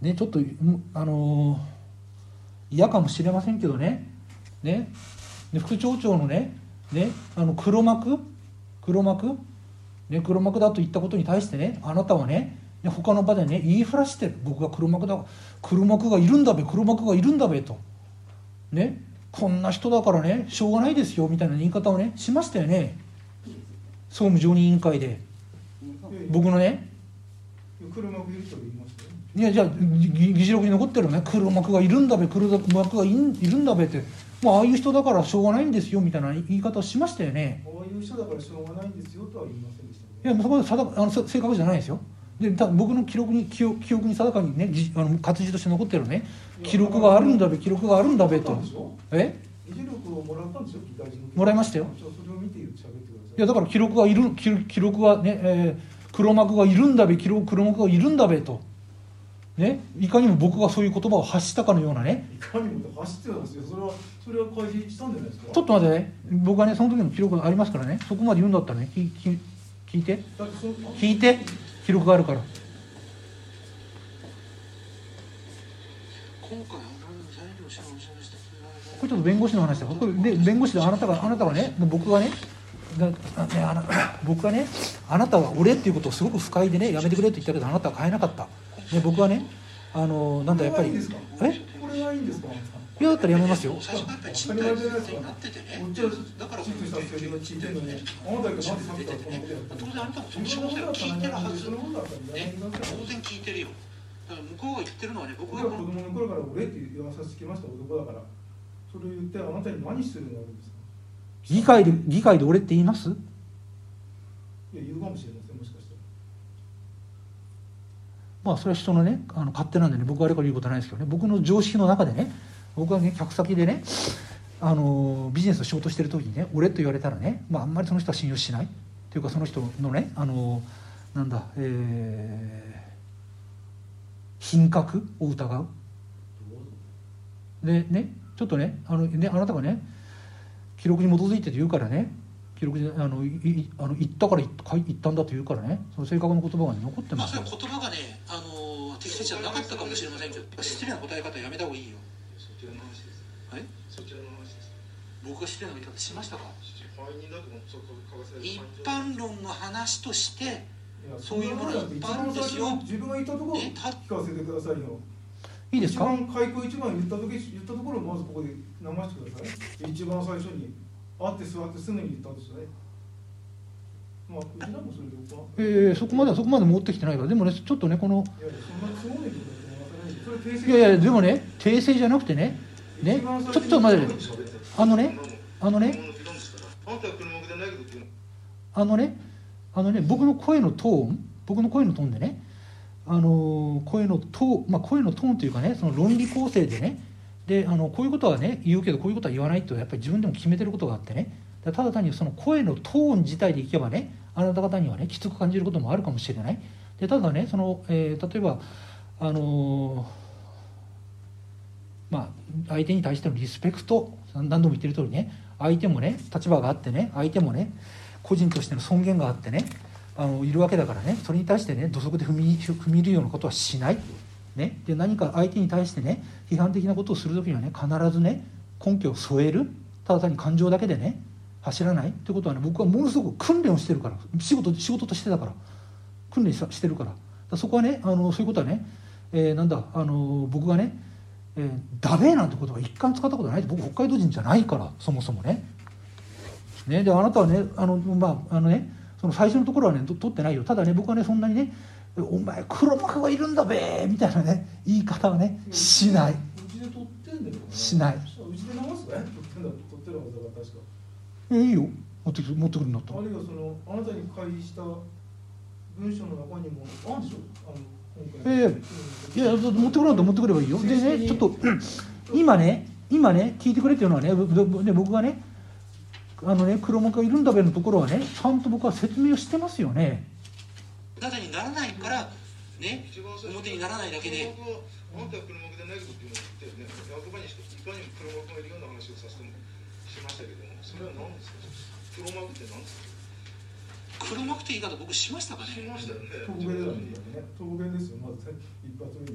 ね、ちょっと嫌かもしれませんけどね、で副町長のね、黒幕だと言ったことに対してね、あなたはね、他の場でね言いふらしてる。僕が黒幕がいるんだべとね、こんな人だからねしょうがないですよみたいな言い方をねしましたよね、総務常任委員会で。僕のね、 黒幕いると言いましたよ。 いや、じゃあ議事録に残ってるね、黒幕がいるんだべって、ああいう人だからしょうがないんですよみたいな言い方をしましたよね。 ああいう人だからしょうがないんですよとは言いませんでしたね。 いや、そこで正確じゃないですよ。で僕の記憶に定かにね、活字として残ってるね、記録があるんだべと。 議事録をもらったんでしょ、議会人の。 もらいましたよ。 それを見て喋ってください。 いや、だから記録がね、黒幕がいるんだべとね、いかにも僕がそういう言葉を発したかのようなね。 いかにも走ってたんですよ。それは開示したんじゃないですか。 ちょっと待ってね、僕はねその時の記録がありますからね、そこまで言うんだったらね、聞いて記録があるから。 今回材料者のおっしゃいました。 これちょっと弁護士の話だ。これで弁護士であなたがね、僕がねあなたは俺っていうことをすごく不快でね、やめてくれと言ったけどあなたは変えなかった。で僕はね、なんだやっぱりこれはいいんですか。 いやだったらやめますよ。 最初からやっぱり賃貸になっててね。だからこれしたんですけど、聞いてるのに、あなたがなんでさっきからこのことやってるの。 当然あなたもその仕事を聞いてるはず。ね、当然聞いてるよ。だから向こうが言ってるのはね、僕が子供の頃から俺って言わさせてきました男だから、それを言ってあなたに何してるのがあるんですか。 議会で俺って言います？ いや、言うかもしれません、もしかしたら。 まあそれは人のね勝手なんでね、僕はあれから言うことはないですけどね、僕の常識の中でね、僕はね客先でねビジネスの仕事してる時にね俺と言われたらね、あんまりその人は信用しないっていうか、その人のね品格を疑う。でね、ちょっとねあなたがね記録に基づいてと言うからね、記録で言ったんだと言うからね、その正確な言葉が、ね、残ってますよ。 それ言葉がね適切じゃなかったかもしれませんけど、失礼な答え方やめた方がいいよ。 そちらの話です。 はい？ そちらの話です。 僕が失礼な言い方しましたか？一一般論の話としてそういうものがいっぱいあるんですよ。 自分が言ったところを聞かせてくださいよ。 いいですか？ 開口一番言ったところをまずここで流してください。一番最初に会って座ってすぐに言ったんですよね。まあうちらもそれで僕は。 そこまで持ってきてないから。でもねちょっとねこのいやそんなすごいことだと思いません。それ訂正。 いやでもね訂正じゃなくてねちょっと待ってねあのね僕の声のトーンでね声のトーンというかね、その論理構成でね、でこういうことはね言うけどこういうことは言わないとやっぱり自分でも決めてることがあってね、ただ単にその声のトーン自体でいけばね、あなた方にはねきつく感じることもあるかもしれない。でただね例えば相手に対してのリスペクト、何度も言ってる通りね、相手もね立場があってね、相手もね個人としての尊厳があってねいるわけだからね、それに対してね土足で踏み入れるようなことはしない、ね、で何か相手に対してね批判的なことをするときにはね必ずね根拠を添える。ただ単に感情だけでね走らないということはね、僕はものすごく訓練をしてるから、仕事としてだから訓練してるから、そこはねそういうことはね、僕がねダメなんてことは一回も使ったことない。僕北海道人じゃないからそもそもね。であなたはねその最初のところはね取ってないよ。ただね僕はねそんなにねお前黒幕がいるんだべみたいなね言い方はねしない。 うちで撮ってんだよ。 しない。 うちで流すね。撮ってるはずだから確か。 いいよ持ってくるんだったら。 あるいはあなたに開示した文章の中にもあるでしょ。 いや持ってくればいいよ。でねちょっと今ね聞いてくれっていうのはね僕がね黒幕がいるんだべのところはねちゃんと僕は説明をしてますよね。 あなたにならないからね表にならないだけで。 あなたは黒幕でないことっていうのを言ってね、役場にいかにも黒幕がいるような話をしましたけども、それは何ですか。黒幕って何ですか。 黒幕って言い方僕しましたかね。 しましたよね。 特弁ですよまず一発目に。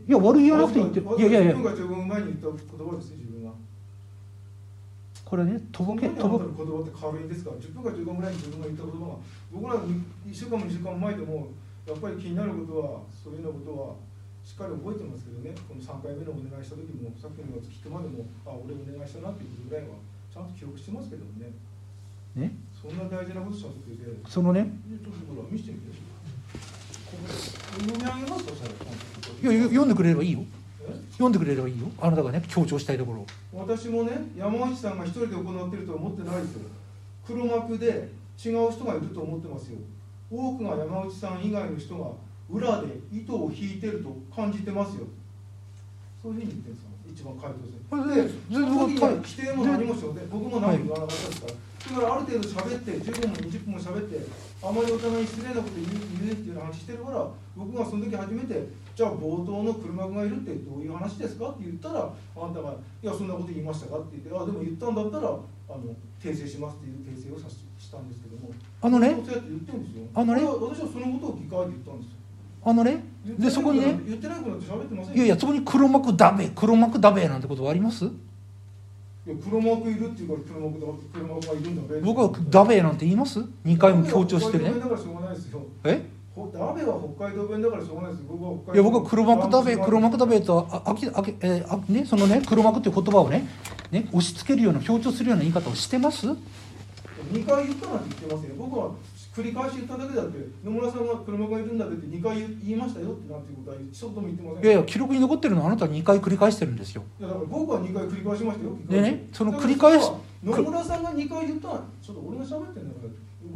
いや悪気はなくて言ってる。いやいやいや自分が15分前に言った言葉ですよ、自分が。 これね、とぼけ言葉って軽いんですか。10分か15分前に自分が言った言葉が、僕ら1週間も2週間前でもやっぱり気になることは、そういうようなことはしっかり覚えてますけどね。この3回目のお願いした時も、さっきのやつ聞くまでも、あ、俺お願いしたなっていうことぐらいはちゃんと記憶してますけどね。 ね、 そんな大事なことしちゃってて、 そのね、 ちょっとほら見せてみて。読み上げますか、それ。 いや読んでくれればいいよ。 え読んでくれればいいよ。あなたがね強調したいところ。 私もね、山内さんが一人で行ってるとは思ってないですよ。黒幕で違う人がいると思ってますよ。多くが山内さん以外の人が裏で糸を引いてると感じてますよ。そういうふうに言ってるんですよ、一番回答する。で、その時に否定も何もしようで、僕も何も言わなかったですから。だからある程度喋って、15分も20分も喋って、あまりお互いに失礼なこと言うっていう話してるから、僕がその時初めて、じゃあ冒頭の黒幕がいるってどういう話ですかって言ったら、あんたが、いや、そんなこと言いましたかって言って、あ、でも言ったんだったら、訂正しますっていう訂正をしたんですけども、 そうやって言ってるんですよ。 私はそのことを聞かれて言ったんですよ。 でそこにね、 言ってないことなんて喋ってませんよ。 いやいや、そこに黒幕ダメなんてことはあります？ いや、黒幕いるっていうから黒幕がいるんだね。 僕はダメなんて言います？ 2 回も強調してね。 だからしょうがないですよ。 え？ ダメは北海道弁だからしょうがないです。 いや、僕は黒幕ダメとね、そのね黒幕っていう言葉をね押し付けるような強調するような言い方をしてます？ 2 回言ったなんて言ってますよ。僕は繰り返し言っただけだって、野村さんが車がいるんだって2回言いましたよってなんていうことは一言も言ってません。 いやいや、記録に残ってるのはあなたは2回繰り返してるんですよ。 いや、だから僕は2回繰り返しましたよ。 でね、その繰り返し野村さんが2回言ったのは、ちょっと俺が喋ってんだから、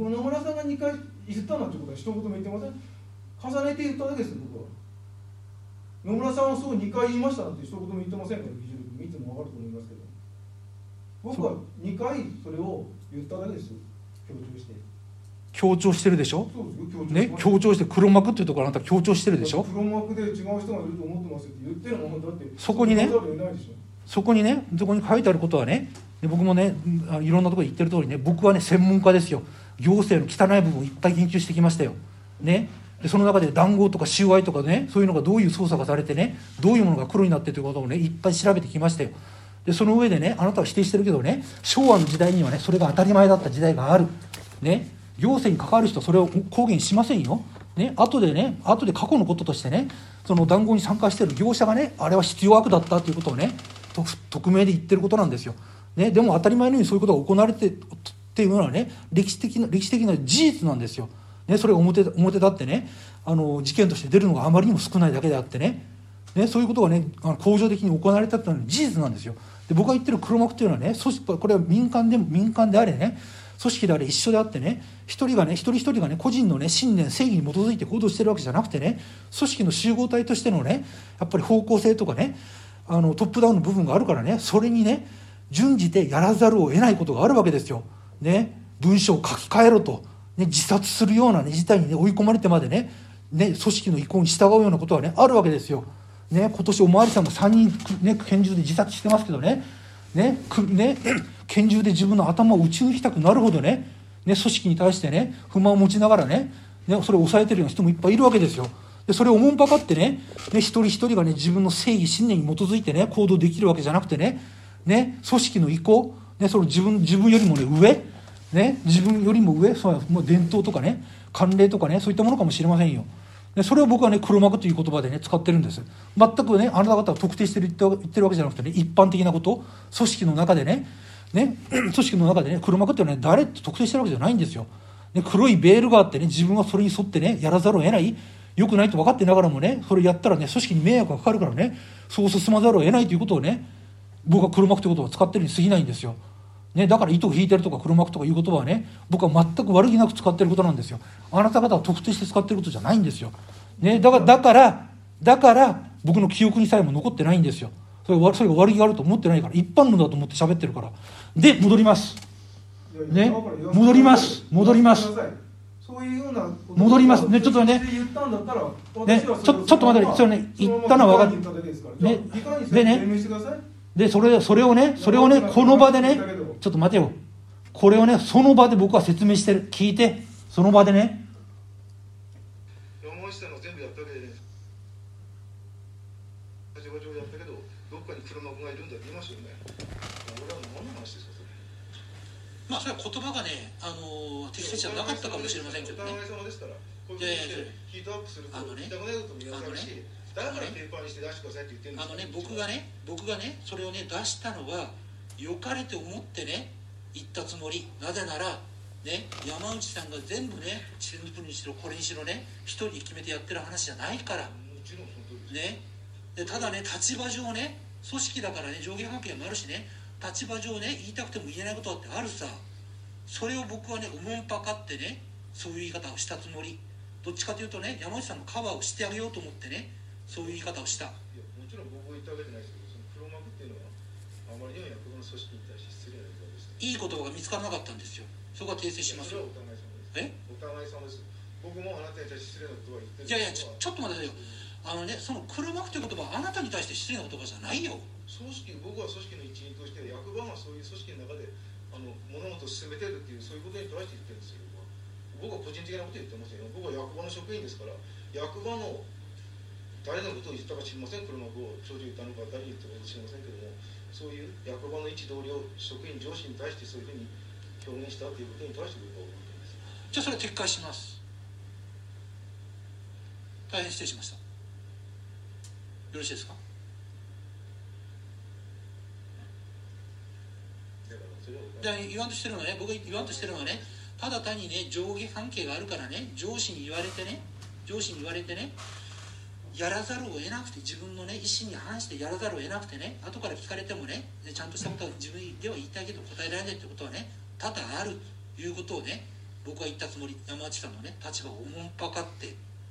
野村さんが2回言ったなんてことは一言も言ってません。重ねて言っただけですよ、僕は。野村さんはそう2回言いましたなんて一言も言ってませんから、議事録見ても分かると思いますけど、僕は2回それを言っただけですよ、強調してるでしょ。 そうですよ、強調して黒幕っていうところあなた強調してるでしょ。 黒幕で違う人がいると思ってますって言ってるもんだって。 そこにねそこに書いてあることはね、僕もねいろんなところで言ってる通りね、僕はね専門家ですよ。行政の汚い部分をいっぱい研究してきましたよね。でその中で談合とか収賄とかね、そういうのがどういう捜査がされてね、どういうものが黒になってということをねいっぱい調べてきましたよ。でその上でね、あなたは否定してるけどね、昭和の時代にはねそれが当たり前だった時代があるね。行政に関わる人はそれを公言しませんよ、ね、後で過去のこととしてね、その談合に参加している業者がね、あれは必要悪だったということをね匿名で言ってることなんですよ、ね、でも当たり前のようにそういうことが行われてっていうのはね歴史的な事実なんですよ、ね、それが表立ってね事件として出るのがあまりにも少ないだけであってね、そういうことがね恒常的に行われたというのは事実なんですよ。で僕が言ってる黒幕というのはね、これは民間であれね、組織であれ一緒であってね、一人一人がね個人のね信念正義に基づいて行動してるわけじゃなくてね、組織の集合体としてのねやっぱり方向性とかねトップダウンの部分があるからね、それにね準じてやらざるを得ないことがあるわけですよ、ね、文章を書き換えろと、ね、自殺するような、ね、事態に、ね、追い込まれてまでね組織の意向に従うようなことはねあるわけですよ、ね、今年おまわりさんが3人、ね、拳銃で自殺してますけどね拳銃で自分の頭を撃ち抜きたくなるほどね組織に対してね不満を持ちながらねそれを抑えてるような人もいっぱいいるわけですよ。でそれをおもんぱかってね一人一人がね自分の正義信念に基づいてね行動できるわけじゃなくてね組織の意向、その自分よりもね上、自分よりも上、それはもう伝統とかね慣例とかねそういったものかもしれませんよ。でそれを僕はね黒幕という言葉でね使ってるんです。全くねあなた方は特定して言ってるわけじゃなくてね、一般的なこと、組織の中でね黒幕っていうのは、ね、誰って特定してるわけじゃないんですよ。黒いベールがあってね、自分はそれに沿ってねやらざるを得ない、良くないと分かってながらもねそれやったらね組織に迷惑がかかるからねそう進まざるを得ないということをね僕は黒幕という言葉を使ってるに過ぎないんですよ。だから糸を引いてるとか黒幕とかいう言葉はね僕は全く悪気なく使ってることなんですよ。あなた方は特定して使ってることじゃないんですよ、だから僕の記憶にさえも残ってないんですよ。それが悪気があると思ってないから、一般論だと思って喋ってるから。で戻ります、戻りますそういうような戻りますね。ちょっとね言ったんだったらちょっと待って、それね言ったのは分かるでそれをねこの場でねちょっと待てよ、これをねその場で僕は説明してる、聞いて、その場でね山口さんの全部やったわけでね。 立場上やったけどどっかに黒幕がいるんだって言いましたよね。俺は何の話ですかそれ。 まあそれは言葉がね適切じゃなかったかもしれませんけどね。 お互い様ですからこういうふうにしてヒートアップすると言いたくないことも言わされるし、だからペーパーにして出してくださいって言ってるんですよ。 僕がねそれをね出したのは良かれと思ってね言ったつもり。なぜならね、山内さんが全部ねチェンジプにしろこれにしろね一人で決めてやってる話じゃないからもちろんその通りです。 ね。でただね立場上ね組織だからね上下関係もあるしね立場上ね言いたくても言えないことだってあるさ。それを僕はねおもんぱかってねそういう言い方をしたつもり。どっちかというとね山内さんのカバーをしてあげようと思ってねそういう言い方をした。 いやもちろん僕は言ったわけじゃないですけど、その黒幕っていうのはあまりにも役場の組織に対して失礼な言い方でした。 いい言葉が見つからなかったんですよ。そこは訂正しますよ。 それはお互い様です。お互い様です。僕もあなたに対して失礼な言葉を言ってる。 いやいやちょっと待ってくださいよ。その黒幕という言葉はあなたに対して失礼な言葉じゃないよ。 組織、僕は組織の一員として役場がそういう組織の中で物事を進めてるっていうそういうことに対して言ってるんですよ。僕は個人的なこと言ってませんよ。僕は役場の職員ですから役場の誰のことを言ったか知りません。黒幕を長寿言ったのか誰に言ったか知りませんけども、そういう役場の一同僚職員上司に対してそういうふうに表現したということに対して僕は思っています。 じゃあそれは撤回します。大変失礼しました。よろしいですか。じゃあ言わんとしてるのはね、僕が言わんとしてるのはね、ただ単にね上下関係があるからね上司に言われてねやらざるを得なくて、自分のね意思に反してやらざるを得なくてね、後から聞かれてもねちゃんとしたことは自分では言いたいけど答えられないってことはね多々あるということをね僕は言ったつもり。山内さんのね立場をおもんぱかって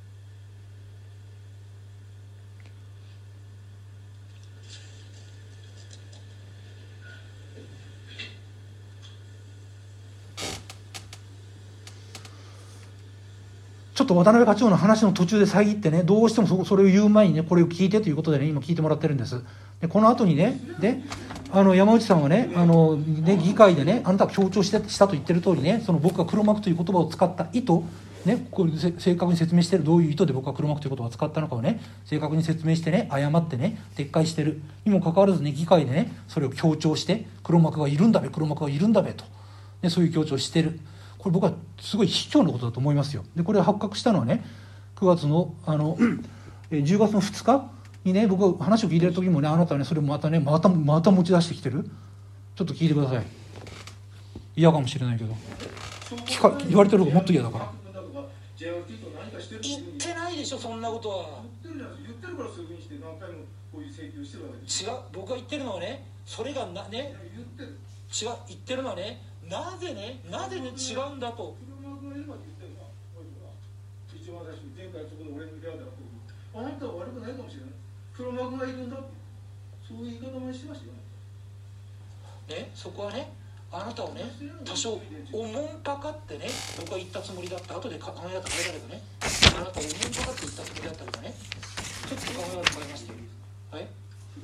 ちょっと渡辺課長の話の途中で遮ってね、どうしてもそれを言う前にね、これを聞いてということでね、今聞いてもらってるんです。でこの後にね、で山内さんはね、議会でね、あなたが強調したと言ってる通りね、その僕が黒幕という言葉を使った意図、ね、これ正確に説明してる、どういう意図で僕は黒幕という言葉を使ったのかをね、正確に説明してね、誤ってね、撤回してるにもかかわらずね、議会でね、それを強調して、黒幕がいるんだべ、黒幕がいるんだべと、ね、そういう強調をしてる。これ僕はすごい卑怯なことだと思いますよ。でこれ発覚したのはね9月の10月の2日にね、僕が話を聞いてる時もね、あなたはねそれをまた持ち出してきてる。ちょっと聞いてください。嫌かもしれないけど言われてる方がもっと嫌だから。 言ってないでしょそんなことは。 言ってるからそういうふうにして何回もこういう請求してるわけです。 違う、僕が言ってるのはね、それがね言ってるのはね、なぜね違うんだと。 黒幕がいればって言ってるのは一番最初に前回そこで俺の部屋であなたは悪くないかもしれない、黒幕がいるんだって、そういう言い方もしてましたよね。そこはねあなたをね多少おもんぱかってね僕は言ったつもりだった。後で考え方変えたけどね、あなたをおもんぱかって言ったつもりだったけどね、ちょっと考え方変えましたよ。はい、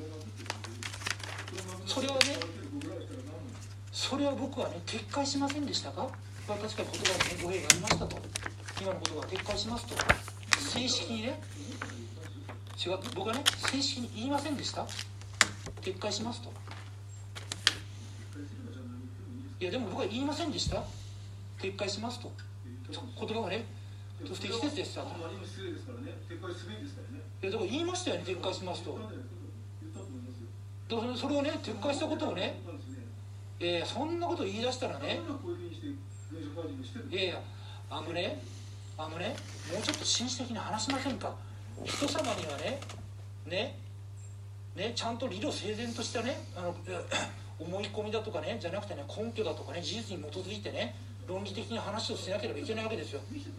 それは僕はね撤回しませんでしたか。確かに言葉に語弊がありましたと。今のことが撤回しますと正式にね、僕はね正式に言いませんでした。撤回しますと。いやでも僕は言いませんでした。撤回しますと。言葉がね不適切でした。いやだから言いましたよね、撤回しますと。それをね撤回したことをね、そんなこと言い出したらね、もうちょっと紳士的に話しませんか。人様にはねちゃんと理路整然としたね思い込みだとかねじゃなくてね、根拠だとかね事実に基づいてね論理的に話をしなければいけないわけですよ。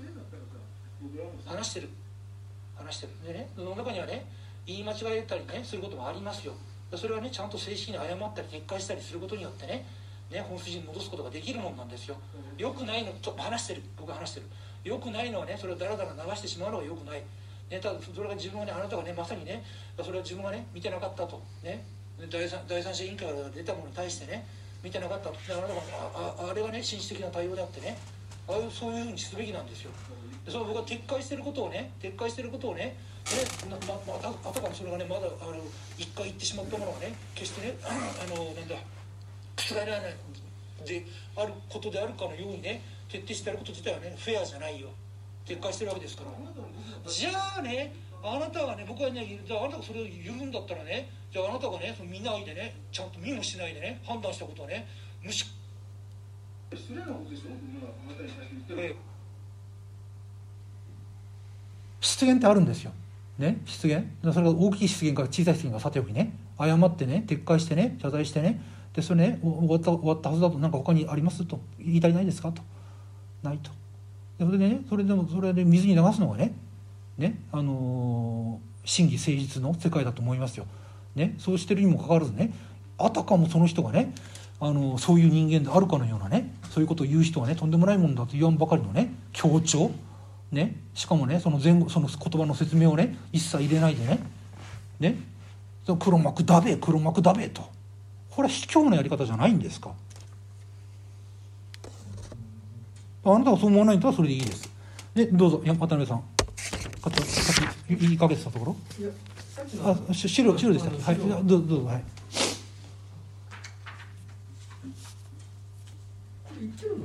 話してるでね、その中にはね言い間違えたりねすることもありますよ。それはねちゃんと正式に謝ったり撤回したりすることによってね本筋に戻すことができるもんなんですよ。よくないの僕は話してる。よくないのはねそれをだらだら流してしまうのがよくない。ただそれが自分はね、あなたがねまさにねそれは自分がね見てなかったとね、第三者委員会から出たものに対してね見てなかったと。だからあれがね紳士的な対応であってね、そういうふうにすべきなんですよ。でその僕が撤回してることをねあたかもそれがねまだ一回言ってしまったものがね決してねなんだ覆らないであることであるかのようにね徹底してやること自体はねフェアじゃないよ、撤回してるわけですから。じゃあねあなたがね、僕はね、じゃああなたがそれを言うんだったらね、じゃああなたがねその見ないでね、ちゃんと見もしないでね判断したことはね失礼なことでしょ、あなたに対して言ってる。 失言ってあるんですよ、ね、失言、それが大きい失言から小さい失言がさておきね、謝ってね撤回してね謝罪してね、でそれね終わったはずだと、なんか他にありますと、言い足りないですかと、ないと。でそれでねそれで水に流すのがね真偽誠実の世界だと思いますよ、ね、そうしてるにもかかわらずね、あたかもその人がねそういう人間であるかのようなね、そういうことを言う人はねとんでもないもんだと言わんばかりのね強調ね、しかもねその前後その言葉の説明をね一切入れないでね黒幕だべ黒幕だべと、これは卑怯なやり方じゃないんですか。あなたがそう思わないんだったらそれでいいです。でどうぞ渡辺さん、さっき言いかけてたところ、 いやさっきの白でしたっけ、はい、どうぞ、はい。 言ってるの